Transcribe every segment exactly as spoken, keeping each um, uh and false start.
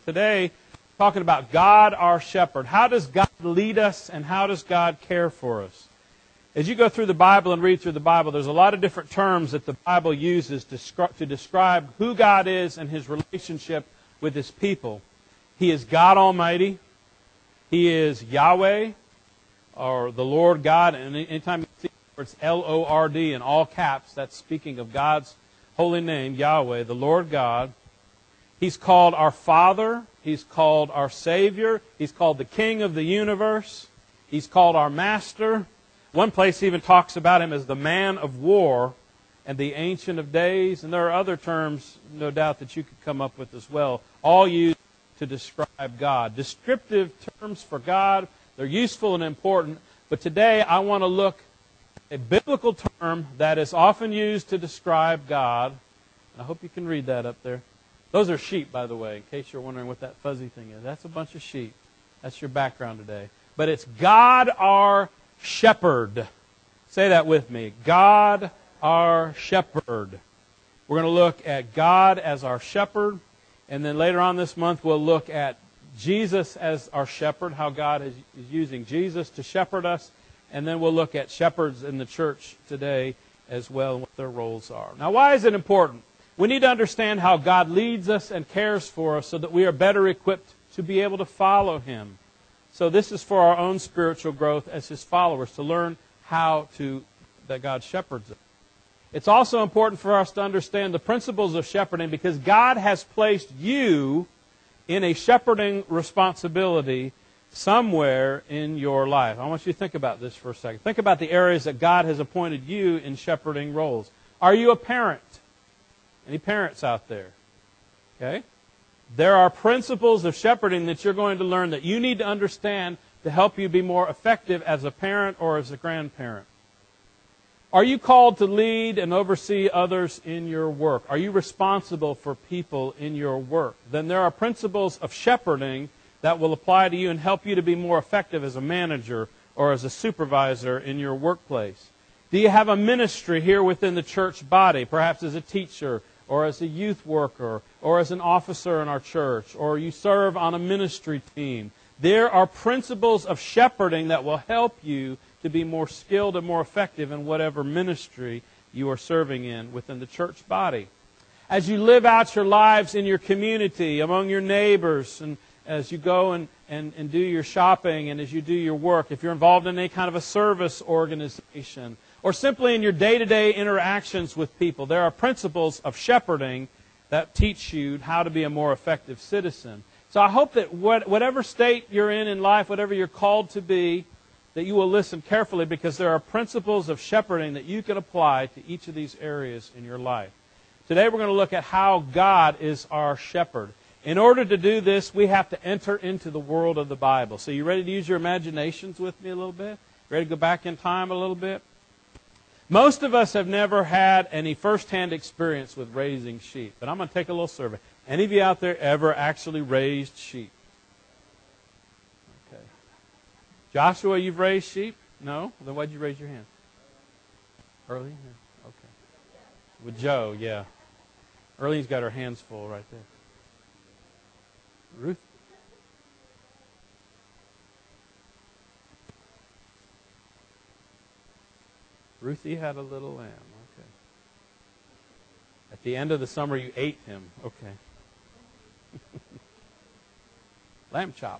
Today, talking about God our shepherd. How does God lead us and how does God care for us? As you go through the Bible and read through the Bible, there's a lot of different terms that the Bible uses to, to describe who God is and His relationship with His people. He is God Almighty. He is Yahweh, or the Lord God. And anytime you see the words L O R D in all caps, that's speaking of God's holy name, Yahweh, the Lord God. He's called our Father. He's called our Savior. He's called the King of the universe. He's called our Master. One place even talks about Him as the Man of War and the Ancient of Days. And there are other terms, no doubt, that you could come up with as well, all used to describe God. Descriptive terms for God, they're useful and important. But today I want to look at a biblical term that is often used to describe God. And I hope you can read that up there. Those are sheep, by the way, in case you're wondering what that fuzzy thing is. That's a bunch of sheep. That's your background today. But it's God our shepherd. Say that with me. God our shepherd. We're going to look at God as our shepherd. And then later on this month, we'll look at Jesus as our shepherd, how God is, is using Jesus to shepherd us. And then we'll look at shepherds in the church today as well and what their roles are. Now, why is it important? We need to understand how God leads us and cares for us so that we are better equipped to be able to follow Him. So this is for our own spiritual growth as His followers, to learn how to that God shepherds us. It's also important for us to understand the principles of shepherding because God has placed you in a shepherding responsibility somewhere in your life. I want you to think about this for a second. Think about the areas that God has appointed you in shepherding roles. Are you a parent? Any parents out there? Okay? There are principles of shepherding that you're going to learn that you need to understand to help you be more effective as a parent or as a grandparent. Are you called to lead and oversee others in your work? Are you responsible for people in your work? Then there are principles of shepherding that will apply to you and help you to be more effective as a manager or as a supervisor in your workplace. Do you have a ministry here within the church body, perhaps as a teacher or as a youth worker or as an officer in our church, or you serve on a ministry team? There are principles of shepherding that will help you to be more skilled and more effective in whatever ministry you are serving in within the church body. As you live out your lives in your community, among your neighbors, and as you go and, and, and do your shopping and as you do your work, if you're involved in any kind of a service organization, or simply in your day-to-day interactions with people, there are principles of shepherding that teach you how to be a more effective citizen. So I hope that what, whatever state you're in in life, whatever you're called to be, that you will listen carefully because there are principles of shepherding that you can apply to each of these areas in your life. Today we're going to look at how God is our shepherd. In order to do this, we have to enter into the world of the Bible. So you ready to use your imaginations with me a little bit? Ready to go back in time a little bit? Most of us have never had any first-hand experience with raising sheep. But I'm going to take a little survey. Any of you out there ever actually raised sheep? Okay. Joshua, you've raised sheep? No? Then why'd you raise your hand? Early? Yeah. Okay. With Joe, yeah. Earlene's got her hands full right there. Ruth? Ruthie had a little lamb. Okay. At the end of the summer, you ate him. Okay. Lamb chop.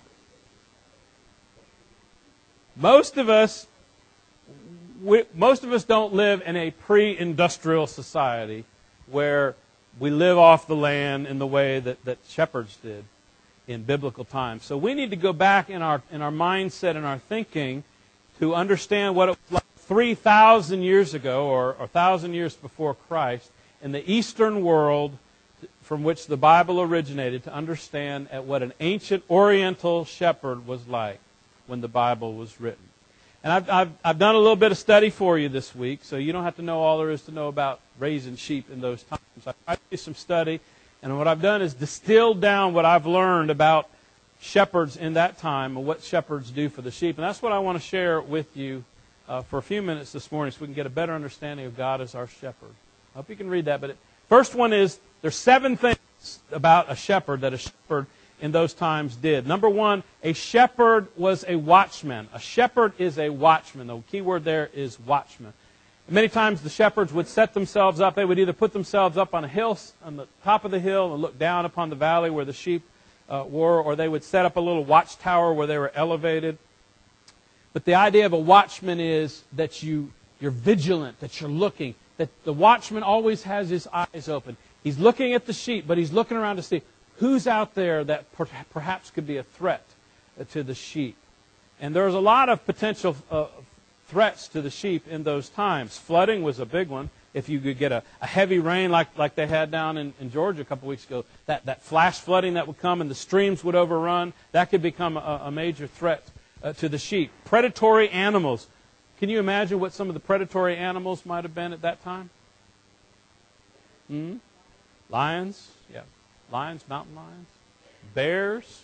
Most of us, we, most of us don't live in a pre-industrial society where we live off the land in the way that, that shepherds did in biblical times. So we need to go back in our in our mindset and our thinking to understand what it was like three thousand years ago, or, or one thousand years before Christ, in the Eastern world from which the Bible originated, to understand at what an ancient Oriental shepherd was like when the Bible was written. And I've, I've, I've done a little bit of study for you this week, so you don't have to know all there is to know about raising sheep in those times. I've tried to do some study, and what I've done is distilled down what I've learned about shepherds in that time and what shepherds do for the sheep. And that's what I want to share with you uh, for a few minutes this morning so we can get a better understanding of God as our shepherd. I hope you can read that. But it, first one is, there's seven things about a shepherd that a shepherd in those times did. Number one, a shepherd was a watchman. A shepherd is a watchman. The key word there is watchman. Many times the shepherds would set themselves up. They would either put themselves up on a hill, on the top of the hill, and look down upon the valley where the sheep uh, were, or they would set up a little watchtower where they were elevated. But the idea of a watchman is that you, you're vigilant, that you're looking, that the watchman always has his eyes open. He's looking at the sheep, but he's looking around to see who's out there that per- perhaps could be a threat to the sheep. And there was a lot of potential uh, threats to the sheep in those times. Flooding was a big one. If you could get a, a heavy rain like, like they had down in, in Georgia a couple weeks ago, that, that flash flooding that would come and the streams would overrun, that could become a, a major threat uh, to the sheep. Predatory animals. Can you imagine what some of the predatory animals might have been at that time? Hmm? Lions, yeah. Lions, mountain lions. Bears,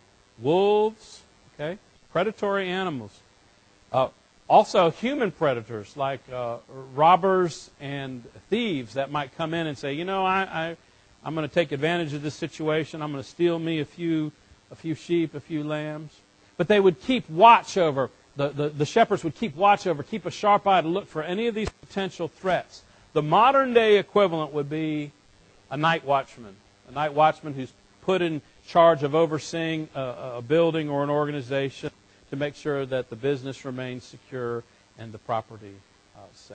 wolves, okay? Predatory animals. Uh, Also, human predators like uh, robbers and thieves that might come in and say, you know, I, I, I'm going to take advantage of this situation. I'm going to steal me a few, a few sheep, a few lambs. But they would keep watch over, the, the, the shepherds would keep watch over, keep a sharp eye to look for any of these potential threats. The modern day equivalent would be a night watchman. A night watchman who's put in charge of overseeing a, a building or an organization to make sure that the business remains secure and the property uh, safe.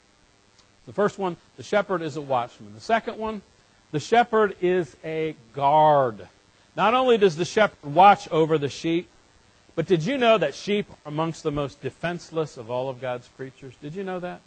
The first one, the shepherd is a watchman. The second one, the shepherd is a guard. Not only does the shepherd watch over the sheep, but did you know that sheep are amongst the most defenseless of all of God's creatures? Did you know that?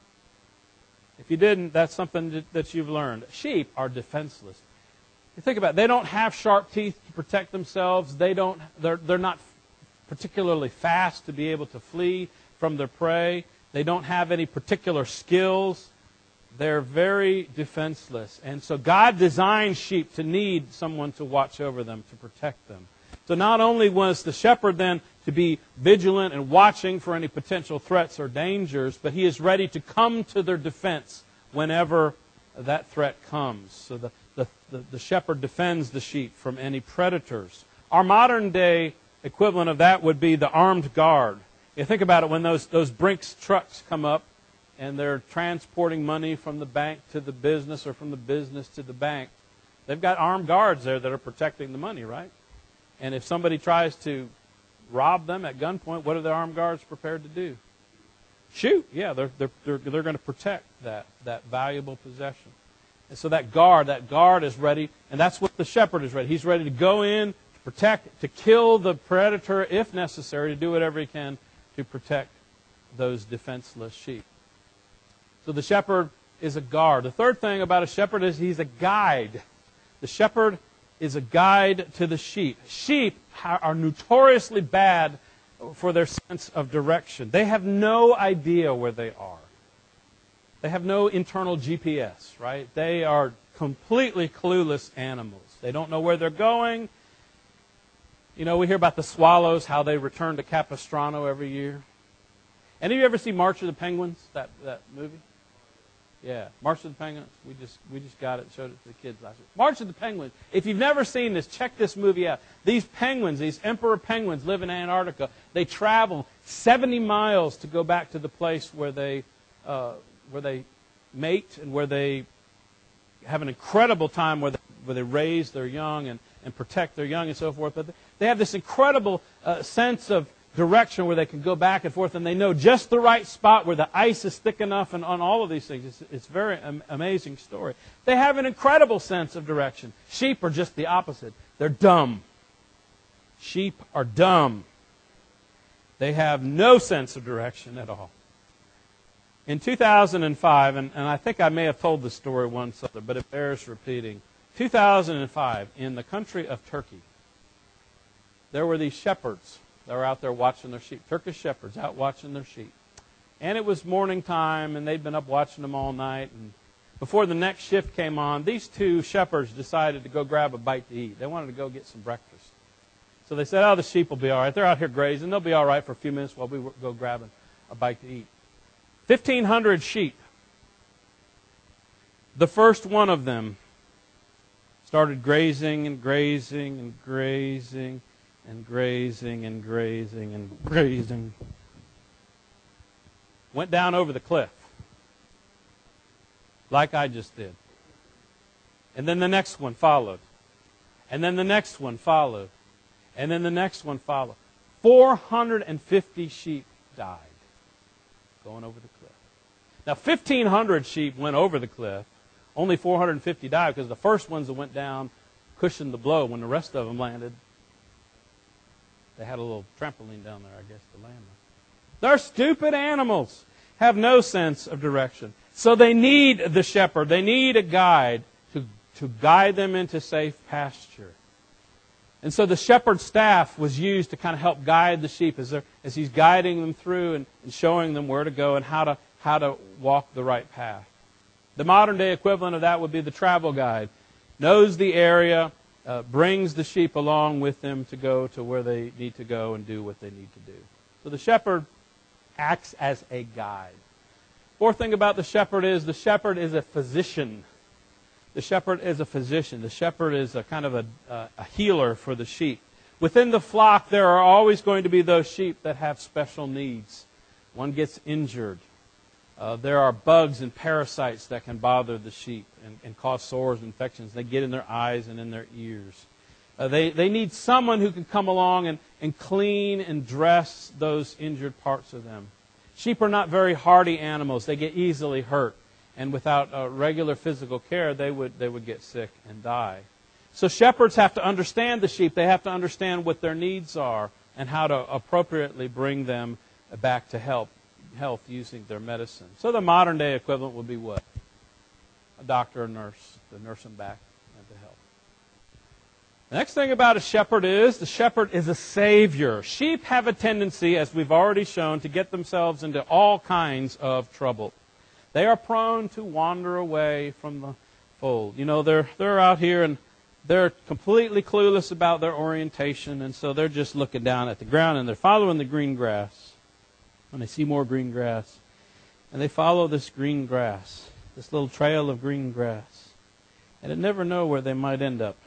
If you didn't, that's something that you've learned. Sheep are defenseless. You think about it, they don't have sharp teeth to protect themselves. They don't, they're, they're not particularly fast to be able to flee from their prey. They don't have any particular skills. They're very defenseless. And so God designed sheep to need someone to watch over them, to protect them. So not only was the shepherd then to be vigilant and watching for any potential threats or dangers, but he is ready to come to their defense whenever that threat comes. So the, the, the, the shepherd defends the sheep from any predators. Our modern day equivalent of that would be the armed guard. You think about it, when those, those Brinks trucks come up and they're transporting money from the bank to the business or from the business to the bank, they've got armed guards there that are protecting the money, right? And if somebody tries to rob them at gunpoint, what are the armed guards prepared to do? Shoot. Yeah, they're, they're, they're, they're going to protect that, that valuable possession. And so that guard, that guard is ready, and that's what the shepherd is ready. He's ready to go in, protect, to kill the predator if necessary, to do whatever he can to protect those defenseless sheep. So the shepherd is a guard. The third thing about a shepherd is he's a guide. The shepherd is a guide to the sheep. Sheep are notoriously bad for their sense of direction. They have no idea where they are. They have no internal G P S, right? They are completely clueless animals. They don't know where they're going. You know, we hear about the swallows, how they return to Capistrano every year. Any of you ever see March of the Penguins, that, that movie? Yeah, March of the Penguins. We just we just got it and showed it to the kids last week. March of the Penguins. If you've never seen this, check this movie out. These penguins, these emperor penguins live in Antarctica. They travel seventy miles to go back to the place where they uh, where they mate and where they have an incredible time where they, where they raise their young and, and protect their young and so forth. But they have this incredible uh, sense of direction where they can go back and forth, and they know just the right spot where the ice is thick enough, and on all of these things. It's, it's a very am- amazing story. They have an incredible sense of direction. Sheep are just the opposite. They're dumb. Sheep are dumb. They have no sense of direction at all. In two thousand five, and, and I think I may have told this story once other, but it bears repeating. two thousand five, in the country of Turkey, there were these shepherds. They were out there watching their sheep. Turkish shepherds out watching their sheep. And it was morning time, and they'd been up watching them all night. And before the next shift came on, these two shepherds decided to go grab a bite to eat. They wanted to go get some breakfast. So they said, oh, the sheep will be all right. They're out here grazing. They'll be all right for a few minutes while we go grab a bite to eat. fifteen hundred sheep. The first one of them started grazing and grazing and grazing and grazing and grazing and grazing. Went down over the cliff, like I just did. And then the next one followed. And then the next one followed. And then the next one followed. four hundred fifty sheep died going over the cliff. Now, fifteen hundred sheep went over the cliff. Only four hundred fifty died because the first ones that went down cushioned the blow. When the rest of them landed, they had a little trampoline down there, I guess, to land on. They're stupid animals, have no sense of direction. So they need the shepherd. They need a guide to, to guide them into safe pasture. And so the shepherd's staff was used to kind of help guide the sheep as, as he's guiding them through and, and showing them where to go and how to, how to walk the right path. The modern day equivalent of that would be the travel guide. Knows the area, uh, brings the sheep along with them to go to where they need to go and do what they need to do. So the shepherd acts as a guide. Fourth thing about the shepherd is the shepherd is a physician. The shepherd is a physician. The shepherd is a kind of a, a, a healer for the sheep. Within the flock, there are always going to be those sheep that have special needs. One gets injured. Uh, there are bugs and parasites that can bother the sheep and, and cause sores and infections. They get in their eyes and in their ears. Uh, they, they need someone who can come along and, and clean and dress those injured parts of them. Sheep are not very hardy animals. They get easily hurt. And without uh, regular physical care, they would, they would get sick and die. So shepherds have to understand the sheep. They have to understand what their needs are and how to appropriately bring them back to health, health using their medicine. So the modern day equivalent would be what? A doctor or nurse to nurse them back and to help. The next thing about a shepherd is the shepherd is a savior. Sheep have a tendency, as we've already shown, to get themselves into all kinds of trouble. They are prone to wander away from the fold. You know, they're they're out here and they're completely clueless about their orientation, and so they're just looking down at the ground and they're following the green grass. When they see more green grass, and they follow this green grass, this little trail of green grass, and they never know where they might end up.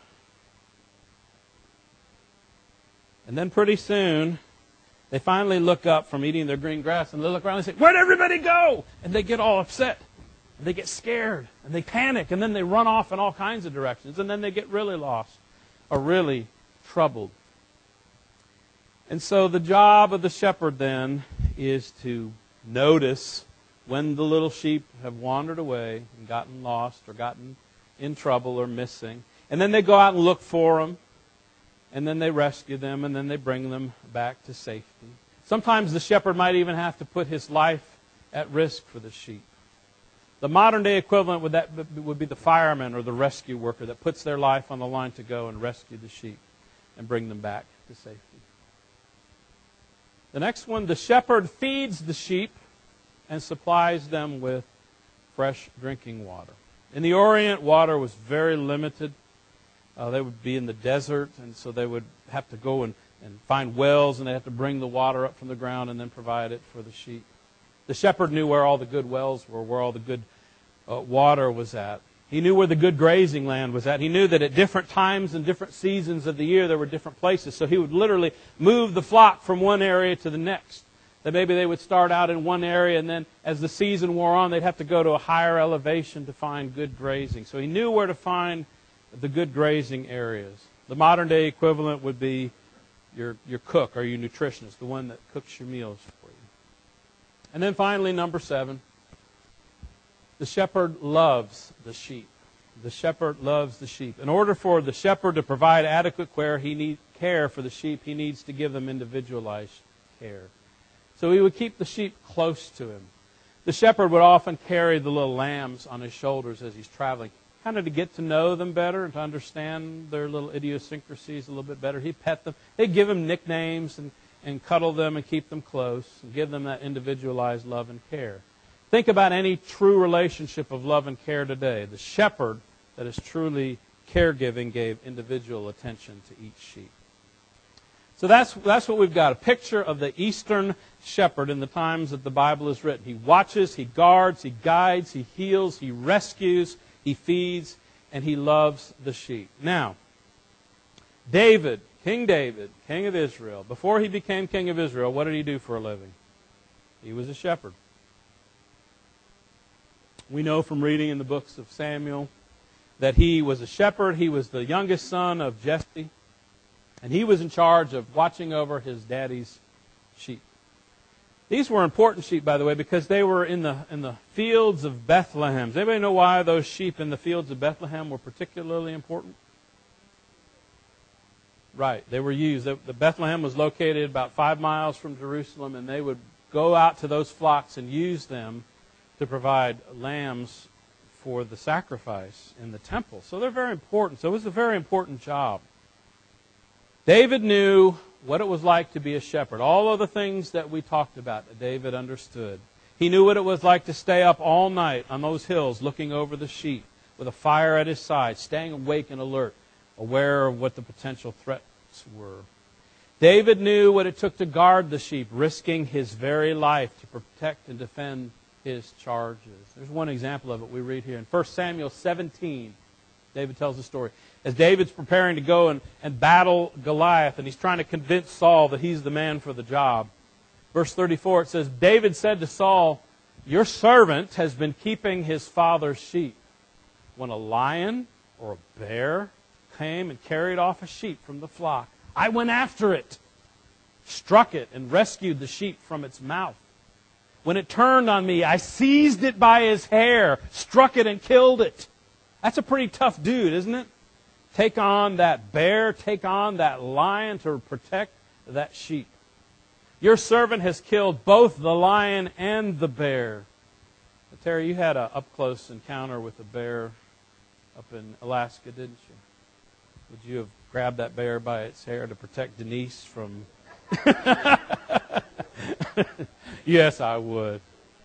And then pretty soon, they finally look up from eating their green grass, and they look around and say, "Where'd everybody go?" And they get all upset, and they get scared, and they panic, and then they run off in all kinds of directions, and then they get really lost or really troubled. And so the job of the shepherd then is to notice when the little sheep have wandered away and gotten lost or gotten in trouble or missing. And then they go out and look for them. And then they rescue them, and then they bring them back to safety. Sometimes the shepherd might even have to put his life at risk for the sheep. The modern day equivalent would, that, would be the fireman or the rescue worker that puts their life on the line to go and rescue the sheep and bring them back to safety. The next one, the shepherd feeds the sheep and supplies them with fresh drinking water. In the Orient, water was very limited. Uh, they would be in the desert, and so they would have to go and, and find wells, and they have to bring the water up from the ground and then provide it for the sheep. The shepherd knew where all the good wells were, where all the good uh, water was at. He knew where the good grazing land was at. He knew that at different times and different seasons of the year there were different places. So he would literally move the flock from one area to the next. That maybe they would start out in one area, and then as the season wore on, they'd have to go to a higher elevation to find good grazing. So he knew where to find the good grazing areas. The modern day equivalent would be your, your cook or your nutritionist, the one that cooks your meals for you. And then finally, number seven, the shepherd loves the sheep. The shepherd loves the sheep. In order for the shepherd to provide adequate care, he need, care for the sheep, he needs to give them individualized care. So he would keep the sheep close to him. The shepherd would often carry the little lambs on his shoulders as he's traveling, kind of to get to know them better and to understand their little idiosyncrasies a little bit better. He'd pet them. He'd give them nicknames and, and cuddle them and keep them close and give them that individualized love and care. Think about any true relationship of love and care today. The shepherd that is truly caregiving gave individual attention to each sheep. So that's, that's what we've got, a picture of the Eastern shepherd in the times that the Bible is written. He watches, he guards, he guides, he heals, he rescues, he feeds, and he loves the sheep. Now, David, King David, king of Israel, before he became king of Israel, what did he do for a living? He was a shepherd. We know from reading in the books of Samuel that he was a shepherd. He was the youngest son of Jesse, and he was in charge of watching over his daddy's sheep. These were important sheep, by the way, because they were in the in the fields of Bethlehem. Does anybody know why those sheep in the fields of Bethlehem were particularly important? Right, they were used. The, the Bethlehem was located about five miles from Jerusalem, and they would go out to those flocks and use them to provide lambs for the sacrifice in the temple. So they're very important. So it was a very important job. David knew what it was like to be a shepherd. All of the things that we talked about that David understood. He knew what it was like to stay up all night on those hills looking over the sheep with a fire at his side, staying awake and alert, aware of what the potential threats were. David knew what it took to guard the sheep, risking his very life to protect and defend his charges. There's one example of it we read here in First Samuel seventeen. David tells the story. As David's preparing to go and, and battle Goliath, and he's trying to convince Saul that he's the man for the job. Verse thirty-four, it says, David said to Saul, "Your servant has been keeping his father's sheep. When a lion or a bear came and carried off a sheep from the flock, I went after it, struck it, and rescued the sheep from its mouth. When it turned on me, I seized it by his hair, struck it, and killed it." That's a pretty tough dude, isn't it? Take on that bear, take on that lion to protect that sheep. Your servant has killed both the lion and the bear. Now, Terry, you had an up-close encounter with a bear up in Alaska, didn't you? Would you have grabbed that bear by its hair to protect Denise from... Yes, I would.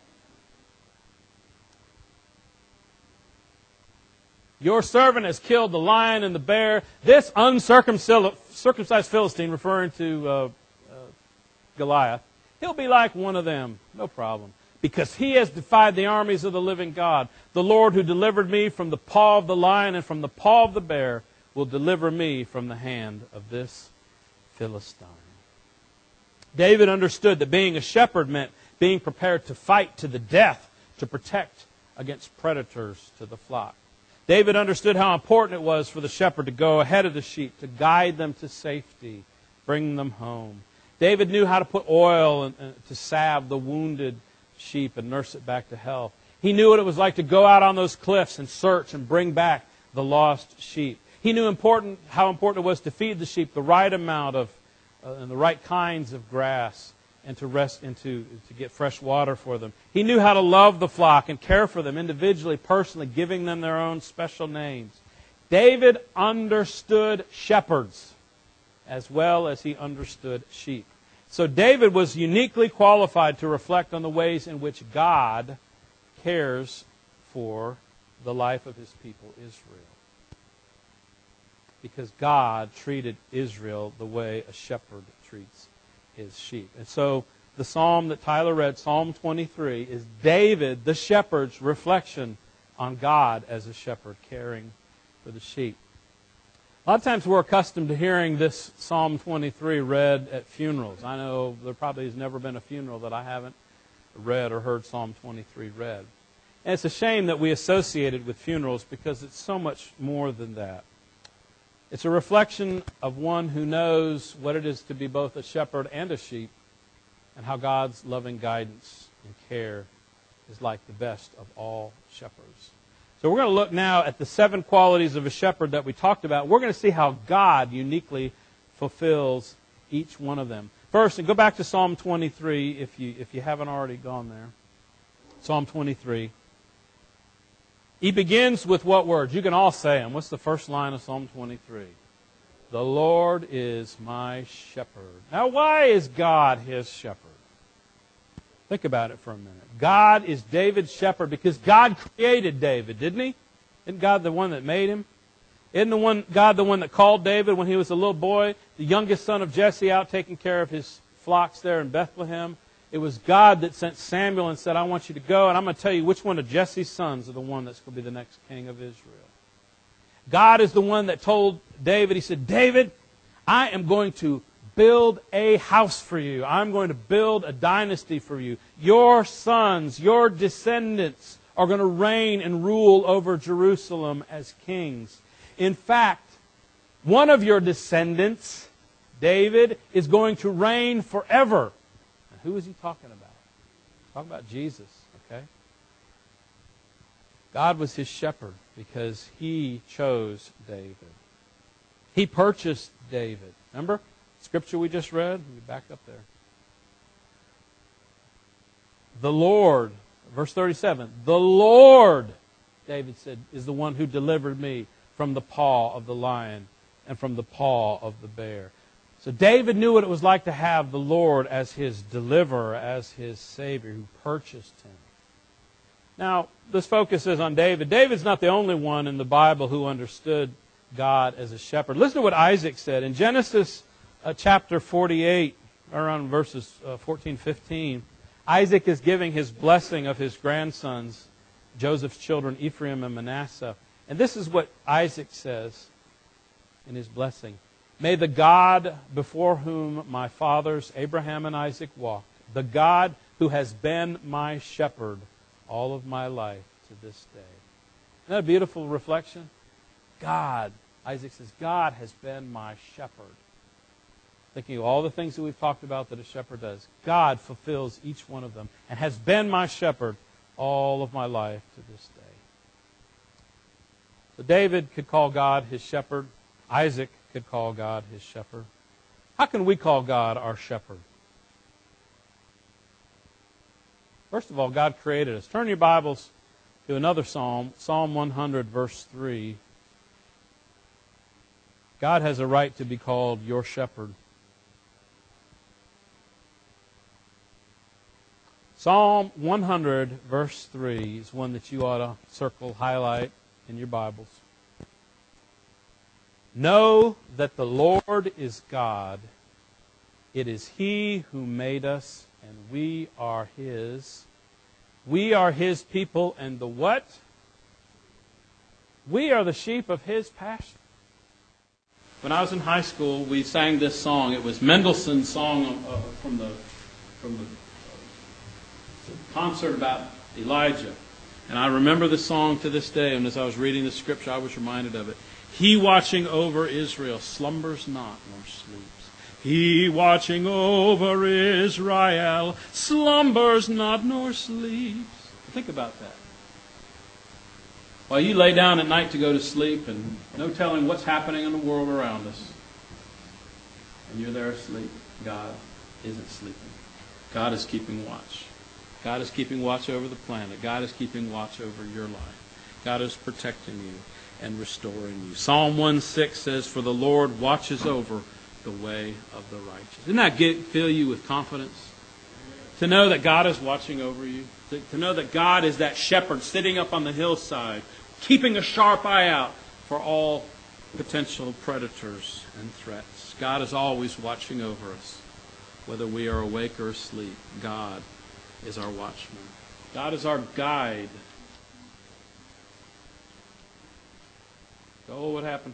Your servant has killed the lion and the bear. This uncircumcised Philistine, referring to uh, uh, Goliath, he'll be like one of them. No problem. Because he has defied the armies of the living God. The Lord who delivered me from the paw of the lion and from the paw of the bear will deliver me from the hand of this Philistine. David understood that being a shepherd meant being prepared to fight to the death to protect against predators to the flock. David understood how important it was for the shepherd to go ahead of the sheep, to guide them to safety, bring them home. David knew how to put oil and, uh, to salve the wounded sheep and nurse it back to health. He knew what it was like to go out on those cliffs and search and bring back the lost sheep. He knew important how important it was to feed the sheep the right amount of uh, and the right kinds of grass, and to rest and to, to get fresh water for them. He knew how to love the flock and care for them individually, personally, giving them their own special names. David understood shepherds as well as he understood sheep. So David was uniquely qualified to reflect on the ways in which God cares for the life of his people, Israel. Because God treated Israel the way a shepherd treats his sheep. And so the psalm that Tyler read, Psalm twenty-three, is David, the shepherd's reflection on God as a shepherd caring for the sheep. A lot of times we're accustomed to hearing this Psalm twenty-three read at funerals. I know there probably has never been a funeral that I haven't read or heard Psalm twenty-three read. And it's a shame that we associate it with funerals because it's so much more than that. It's a reflection of one who knows what it is to be both a shepherd and a sheep, and how God's loving guidance and care is like the best of all shepherds. So we're going to look now at the seven qualities of a shepherd that we talked about. We're going to see how God uniquely fulfills each one of them. First, and go back to Psalm twenty-three if you if you haven't already gone there. Psalm twenty-three. He begins with what words? You can all say them. What's the first line of Psalm twenty-three? The Lord is my shepherd. Now, why is God his shepherd? Think about it for a minute. God is David's shepherd because God created David, didn't he? Isn't God the one that made him? Isn't the one God the one that called David when he was a little boy, the youngest son of Jesse, out taking care of his flocks there in Bethlehem? It was God that sent Samuel and said, I want you to go, and I'm going to tell you which one of Jesse's sons are the one that's going to be the next king of Israel. God is the one that told David, He said, David, I am going to build a house for you. I'm going to build a dynasty for you. Your sons, your descendants are going to reign and rule over Jerusalem as kings. In fact, one of your descendants, David, is going to reign forever. Now, who is he talking about? Talking about Jesus, okay? God was his shepherd because He chose David. He purchased David. Remember? Scripture we just read? Let me back up there. The Lord, verse thirty-seven, the Lord, David said, is the one who delivered me from the paw of the lion and from the paw of the bear. So David knew what it was like to have the Lord as his deliverer, as his Savior, who purchased him. Now, this focus is on David. David's not the only one in the Bible who understood God as a shepherd. Listen to what Isaac said. In Genesis uh, chapter forty-eight, around verses uh, fourteen, fifteen, Isaac is giving his blessing of his grandsons, Joseph's children, Ephraim and Manasseh. And this is what Isaac says in his blessing. May the God before whom my fathers Abraham and Isaac walked, the God who has been my shepherd all of my life to this day. Isn't that a beautiful reflection? God, Isaac says, God has been my shepherd. Thinking of all the things that we've talked about that a shepherd does. God fulfills each one of them and has been my shepherd all of my life to this day. So David could call God his shepherd. Isaac could call God his shepherd. How can we call God our shepherd? First of all, God created us. Turn your Bibles to another psalm, Psalm one hundred, verse three. God has a right to be called your shepherd. Psalm one hundred, verse three is one that you ought to circle, highlight in your Bibles. Know that the Lord is God. It is He who made us, and we are His. We are His people, and the what? We are the sheep of His pasture. When I was in high school, we sang this song. It was Mendelssohn's song uh, from the from the concert about Elijah. And I remember the song to this day, and as I was reading the scripture, I was reminded of it. He watching over Israel slumbers not nor sleeps. He watching over Israel slumbers not nor sleeps. Think about that. While you lay down at night to go to sleep and no telling what's happening in the world around us, and you're there asleep, God isn't sleeping. God is keeping watch. God is keeping watch over the planet. God is keeping watch over your life. God is protecting you and restoring you. Psalm one six says, for the Lord watches over the way of the righteous. Doesn't that get, fill you with confidence? To know that God is watching over you. To, to know that God is that shepherd sitting up on the hillside, keeping a sharp eye out for all potential predators and threats. God is always watching over us, whether we are awake or asleep. God is our watchman. God is our guide. Oh, what happened?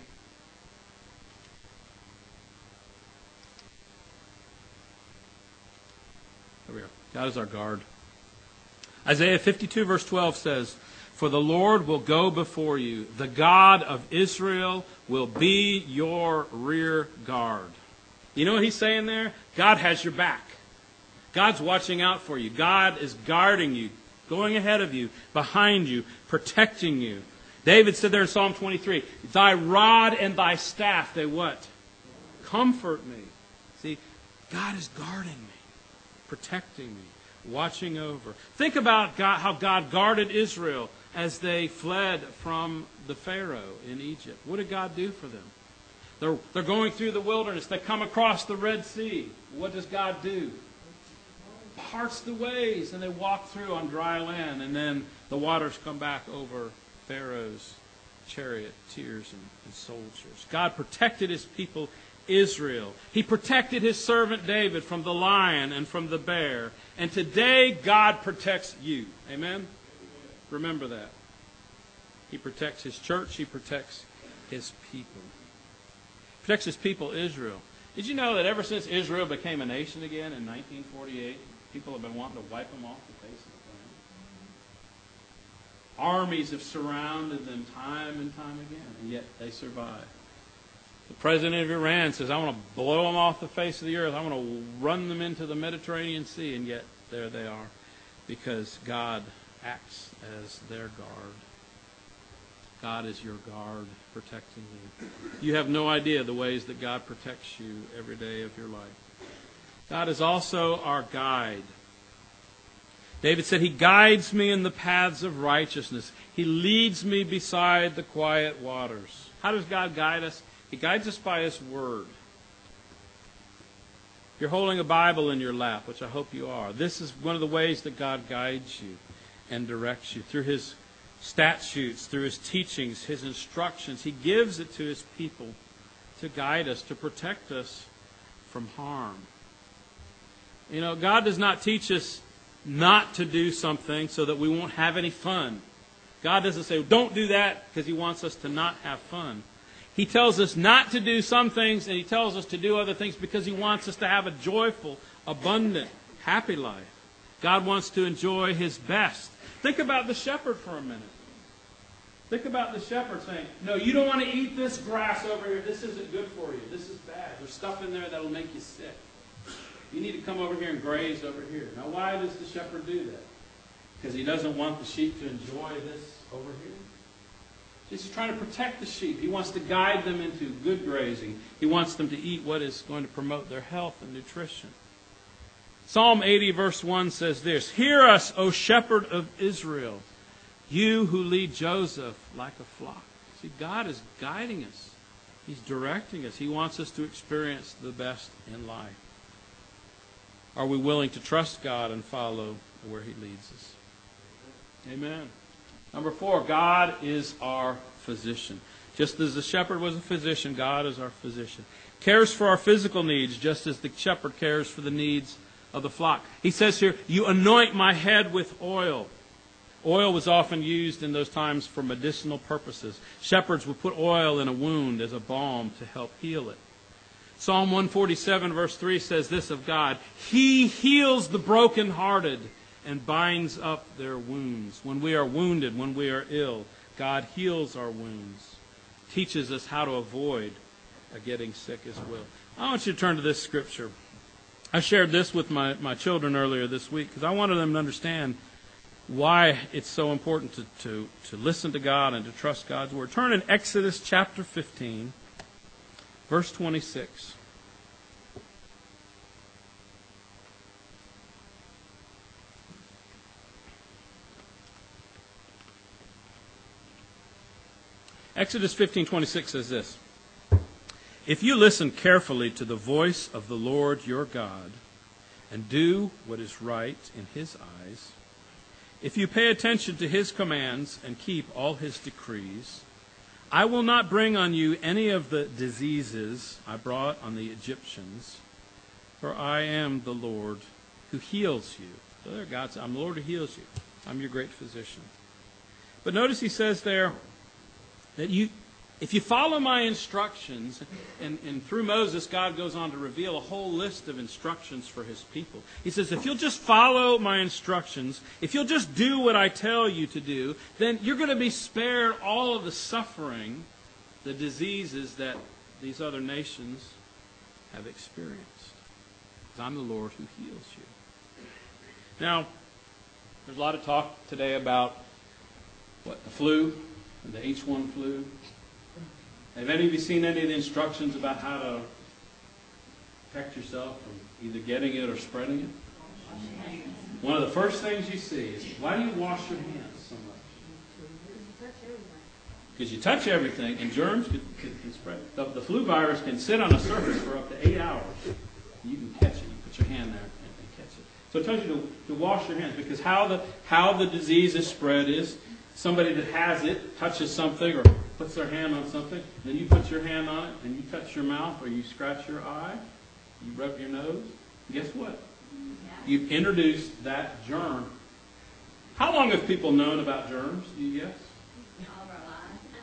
There we go. God is our guard. Isaiah fifty-two verse twelve says, for the Lord will go before you. The God of Israel will be your rear guard. You know what he's saying there? God has your back. God's watching out for you. God is guarding you, going ahead of you, behind you, protecting you. David said there in Psalm twenty-three, thy rod and thy staff, they what? Comfort me. See, God is guarding me, protecting me, watching over. Think about God, how God guarded Israel as they fled from the Pharaoh in Egypt. What did God do for them? They're, they're going through the wilderness. They come across the Red Sea. What does God do? Parts the ways, and they walk through on dry land, and then the waters come back over Pharaoh's charioteers and, and soldiers. God protected His people Israel. He protected His servant David from the lion and from the bear. And today God protects you. Amen? Remember that. He protects His church. He protects his people. Protects his people, Israel. Did you know that ever since Israel became a nation again in nineteen forty-eight, people have been wanting to wipe them off the face of the planet? Armies have surrounded them time and time again, and yet they survive. The president of Iran says, I want to blow them off the face of the earth. I want to run them into the Mediterranean Sea, and yet there they are, because God acts as their guard. God is your guard, protecting you. You have no idea the ways that God protects you every day of your life. God is also our guide. David said, He guides me in the paths of righteousness. He leads me beside the quiet waters. How does God guide us? He guides us by His Word. You're holding a Bible in your lap, which I hope you are. This is one of the ways that God guides you and directs you, through His statutes, through His teachings, His instructions. He gives it to His people to guide us, to protect us from harm. You know, God does not teach us not to do something so that we won't have any fun. God doesn't say, don't do that, because He wants us to not have fun. He tells us not to do some things, and He tells us to do other things because He wants us to have a joyful, abundant, happy life. God wants to enjoy His best. Think about the shepherd for a minute. Think about the shepherd saying, no, you don't want to eat this grass over here. This isn't good for you. This is bad. There's stuff in there that will make you sick. You need to come over here and graze over here. Now, why does the shepherd do that? Because he doesn't want the sheep to enjoy this over here. He's trying to protect the sheep. He wants to guide them into good grazing. He wants them to eat what is going to promote their health and nutrition. Psalm eighty verse one says this, Hear us, O shepherd of Israel, you who lead Joseph like a flock. See, God is guiding us. He's directing us. He wants us to experience the best in life. Are we willing to trust God and follow where He leads us? Amen. Number four, God is our physician. Just as the shepherd was a physician, God is our physician. Cares for our physical needs just as the shepherd cares for the needs of the flock. He says here, you anoint my head with oil. Oil was often used in those times for medicinal purposes. Shepherds would put oil in a wound as a balm to help heal it. Psalm one forty-seven verse three says this of God, He heals the brokenhearted and binds up their wounds. When we are wounded, when we are ill, God heals our wounds, teaches us how to avoid getting sick as well. I want you to turn to this scripture. I shared this with my, my children earlier this week because I wanted them to understand why it's so important to, to, to listen to God and to trust God's Word. Turn in Exodus chapter fifteen, verse twenty-six. Exodus fifteen twenty-six says this, If you listen carefully to the voice of the Lord your God and do what is right in His eyes, if you pay attention to His commands and keep all His decrees, I will not bring on you any of the diseases I brought on the Egyptians, for I am the Lord who heals you. So there God says, I'm the Lord who heals you. I'm your great physician. But notice He says there that you, if you follow my instructions, and, and through Moses, God goes on to reveal a whole list of instructions for His people. He says, if you'll just follow my instructions, if you'll just do what I tell you to do, then you're going to be spared all of the suffering, the diseases that these other nations have experienced. Because I'm the Lord who heals you. Now, there's a lot of talk today about what, the flu, the H one flu. Have any of you seen any of the instructions about how to protect yourself from either getting it or spreading it? One of the first things you see is, why do you wash your hands so much? Because you touch everything, and germs can, can, can spread. The, the flu virus can sit on a surface for up to eight hours. You can catch it. You put your hand there and, and catch it. So it tells you to, to wash your hands, because how the how the disease is spread is somebody that has it touches something or puts their hand on something, then you put your hand on it, and you touch your mouth, or you scratch your eye, you rub your nose. Guess what? You've introduced that germ. How long have people known about germs? Do you guess?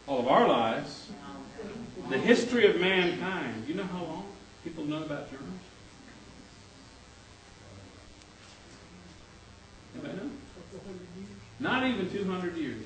all of our lives, the history of mankind. You know how long people know about germs? Anybody know? Not even two hundred years.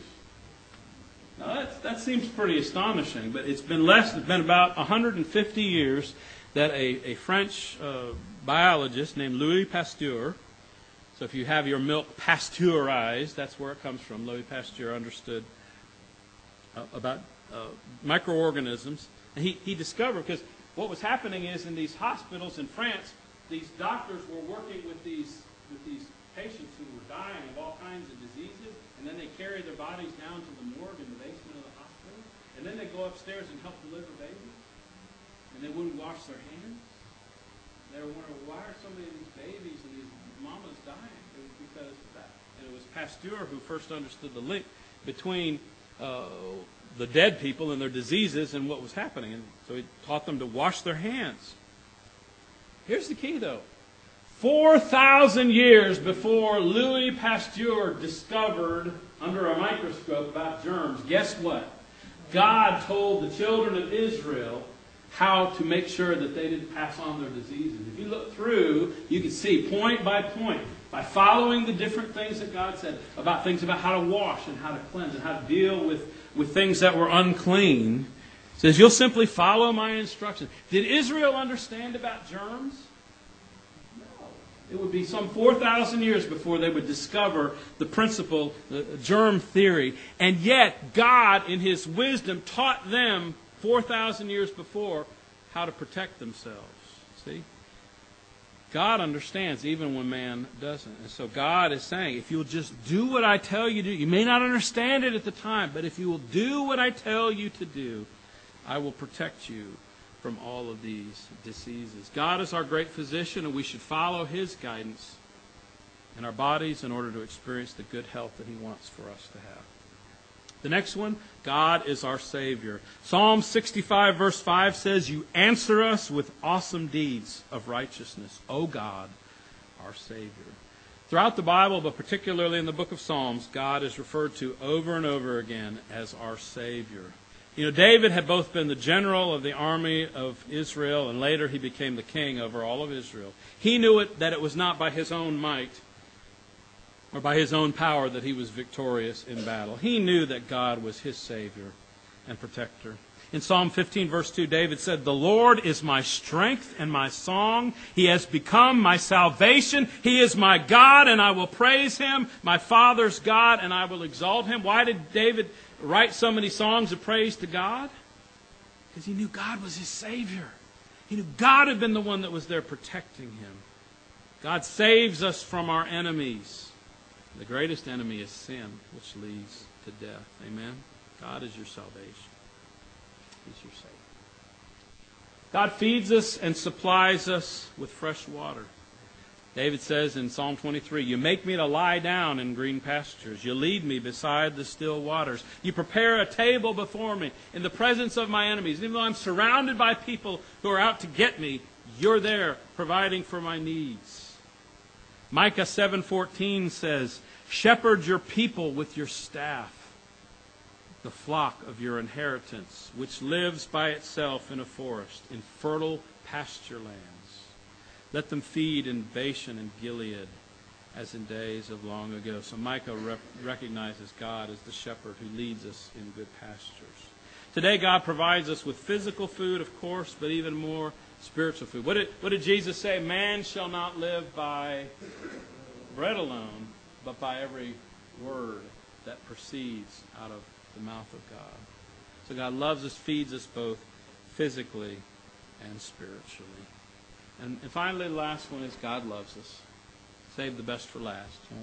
Now that's, that seems pretty astonishing, but it's been less. It's been about one hundred fifty years that a, a French uh, biologist named Louis Pasteur. So if you have your milk pasteurized, that's where it comes from. Louis Pasteur understood uh, about uh, microorganisms. And he, he discovered, because what was happening is in these hospitals in France, these doctors were working with these with these patients who were dying of all kinds of diseases, and then they carried their bodies down to the morgue in the basement of the hospital, and then they go upstairs and help deliver babies, and they wouldn't wash their hands. They were wondering, why are so many of these babies and these mamas dying? It was because of that. And it was Pasteur who first understood the link between uh, the dead people and their diseases and what was happening. And so he taught them to wash their hands. Here's the key, though. four thousand years before Louis Pasteur discovered under a microscope about germs, guess what? God told the children of Israel how to make sure that they didn't pass on their diseases. If you look through, you can see point by point, by following the different things that God said about things about how to wash and how to cleanse and how to deal with, with things that were unclean. It says, you'll simply follow my instructions. Did Israel understand about germs? No. It would be some four thousand years before they would discover the principle, the germ theory. And yet, God, in His wisdom, taught them four thousand years before how to protect themselves. See? God understands even when man doesn't. And so God is saying, if you'll just do what I tell you to do, you may not understand it at the time, but if you will do what I tell you to do, I will protect you from all of these diseases. God is our great physician, and we should follow His guidance in our bodies in order to experience the good health that He wants for us to have. The next one, God is our Savior. Psalm sixty-five verse five says, you answer us with awesome deeds of righteousness, O God, our Savior. Throughout the Bible, but particularly in the book of Psalms, God is referred to over and over again as our Savior. You know, David had both been the general of the army of Israel, and later he became the king over all of Israel. He knew it that it was not by his own might or by his own power that he was victorious in battle. He knew that God was his Savior and protector. In Psalm fifteen, verse two, David said, the Lord is my strength and my song. He has become my salvation. He is my God, and I will praise Him, my Father's God, and I will exalt Him. Why did David write so many songs of praise to God? Because he knew God was his Savior. He knew God had been the one that was there protecting him. God saves us from our enemies. The greatest enemy is sin, which leads to death. Amen? God is your salvation. He's your Savior. God feeds us and supplies us with fresh water. David says in Psalm twenty-three, you make me to lie down in green pastures. You lead me beside the still waters. You prepare a table before me in the presence of my enemies. And even though I'm surrounded by people who are out to get me, you're there providing for my needs. Micah seven fourteen says, shepherd your people with your staff, the flock of your inheritance, which lives by itself in a forest, in fertile pasture lands. Let them feed in Bashan and Gilead, as in days of long ago. So Micah rep- recognizes God as the shepherd who leads us in good pastures. Today God provides us with physical food, of course, but even more spiritual food. What did, what did Jesus say? Man shall not live by bread alone, but by every word that proceeds out of the mouth of God. So God loves us, feeds us both physically and spiritually. And, and finally, the last one is God loves us. Save the best for last, won't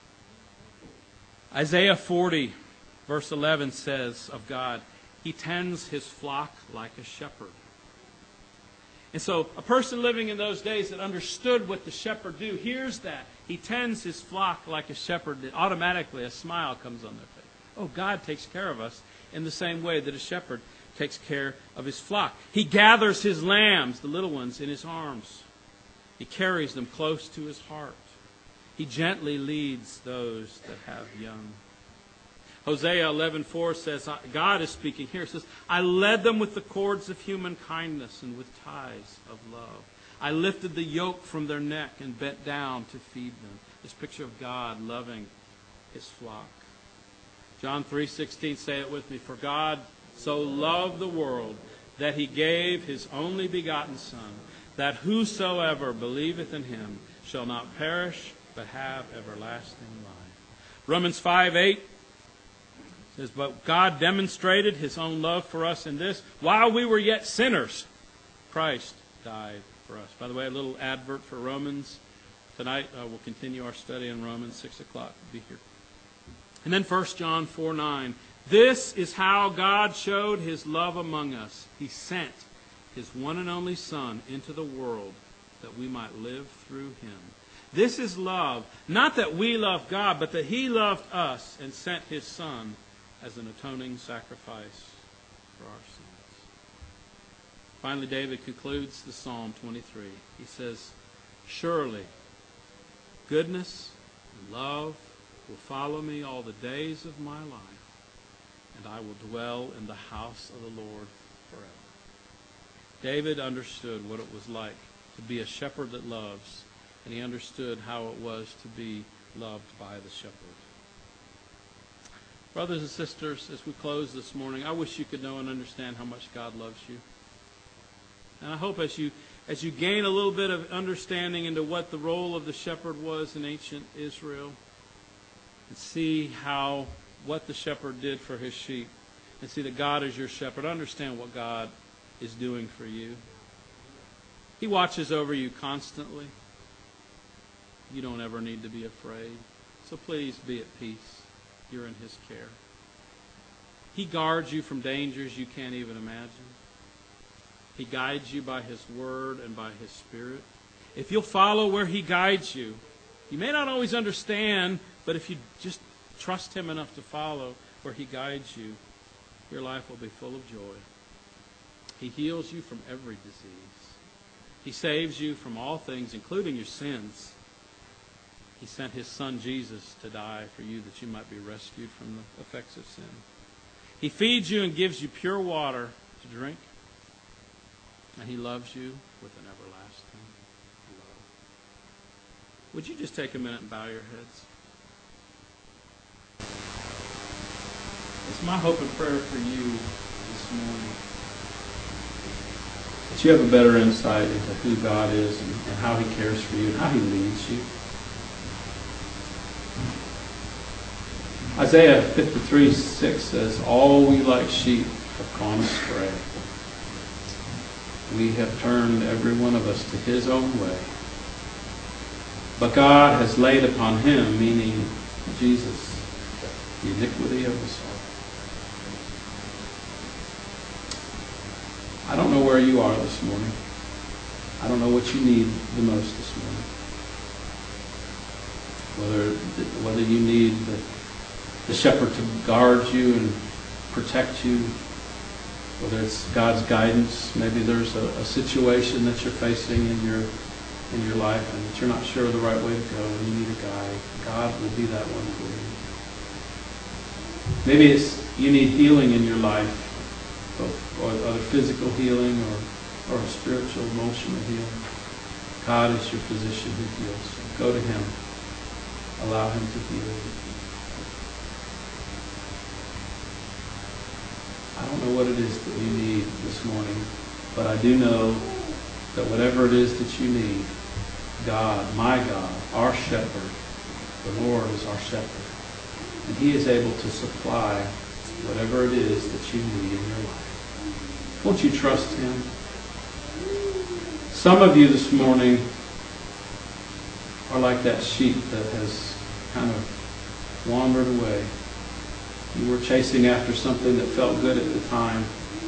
we? Isaiah forty, verse eleven says of God, He tends His flock like a shepherd. And so a person living in those days that understood what the shepherd do hears that. He tends His flock like a shepherd. Automatically a smile comes on their face. Oh, God takes care of us in the same way that a shepherd takes care of his flock. He gathers his lambs, the little ones, in his arms. He carries them close to his heart. He gently leads those that have young. Hosea eleven four says, God is speaking here. It says, I led them with the cords of human kindness and with ties of love. I lifted the yoke from their neck and bent down to feed them. This picture of God loving his flock. John three sixteen, say it with me. For God so loved the world that he gave his only begotten Son, that whosoever believeth in him shall not perish, but have everlasting life. Romans five eight says, but God demonstrated his own love for us in this: while we were yet sinners, Christ died for us. By the way, a little advert for Romans. Tonight uh, we'll continue our study in Romans, six o'clock. We'll be here. And then First John four nine. This is how God showed his love among us. He sent his one and only Son into the world that we might live through him. This is love. Not that we love God, but that he loved us and sent his Son as an atoning sacrifice for our sins. Finally, David concludes the Psalm twenty-three. He says, surely goodness and love will follow me all the days of my life, and I will dwell in the house of the Lord forever. David understood what it was like to be a shepherd that loves, and he understood how it was to be loved by the shepherd. Brothers and sisters, as we close this morning, I wish you could know and understand how much God loves you. And I hope as you as you gain a little bit of understanding into what the role of the shepherd was in ancient Israel, and see how what the shepherd did for his sheep, and see that God is your shepherd, understand what God is doing for you. He watches over you constantly. You don't ever need to be afraid. So please be at peace. You're in his care. He guards you from dangers you can't even imagine. He guides you by his word and by his Spirit. If you'll follow where he guides you, you may not always understand, but if you just trust him enough to follow where he guides you, your life will be full of joy. He heals you from every disease. He saves you from all things, including your sins. He sent his Son Jesus to die for you that you might be rescued from the effects of sin. He feeds you and gives you pure water to drink. And he loves you with an everlasting love. Would you just take a minute and bow your heads? It's my hope and prayer for you this morning that you have a better insight into who God is and, and how he cares for you and how he leads you. Isaiah fifty-three six says, all we like sheep have gone astray. We have turned every one of us to his own way. But God has laid upon him, meaning Jesus, the iniquity of us all. I don't know where you are this morning. I don't know what you need the most this morning. Whether whether you need the, the shepherd to guard you and protect you, whether it's God's guidance. Maybe there's a, a situation that you're facing in your in your life and that you're not sure of the right way to go and you need a guide. God will be that one for you. Maybe it's you need healing in your life, both or other physical healing or, or a spiritual, emotional healing. God is your physician who heals. Go to him. Allow him to heal you. I don't know what it is that you need this morning, but I do know that whatever it is that you need, God, my God, our shepherd, the Lord is our shepherd, and he is able to supply whatever it is that you need in your life. Won't you trust him? Some of you this morning are like that sheep that has kind of wandered away. You were chasing after something that felt good at the time.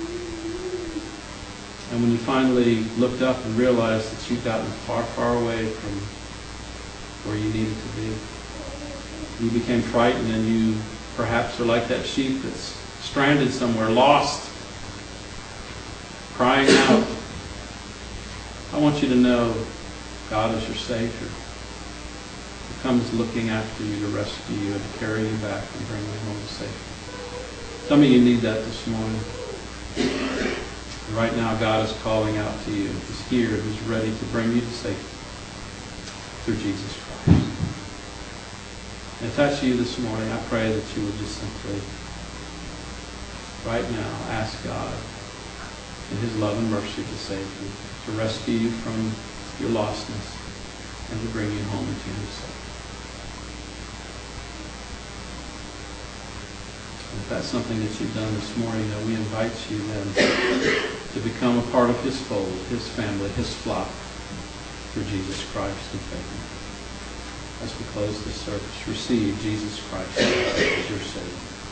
And when you finally looked up and realized that you'd gotten far, far away from where you needed to be, you became frightened and you perhaps are like that sheep that's stranded somewhere, lost, crying out. I want you to know God is your Savior. who comes looking after you to rescue you and to carry you back and bring you home safely. Some of you need that this morning. Right now, God is calling out to you. He's here. He's ready to bring you to safety through Jesus Christ. And if that's you this morning, I pray that you would just simply, right now, ask God in His love and mercy to save you, to rescue you from your lostness, and to bring you home into Himself. If that's something that you've done this morning, then we invite you then to become a part of His fold, His family, His flock, through Jesus Christ and faith. As we close this service, receive Jesus Christ as your Savior.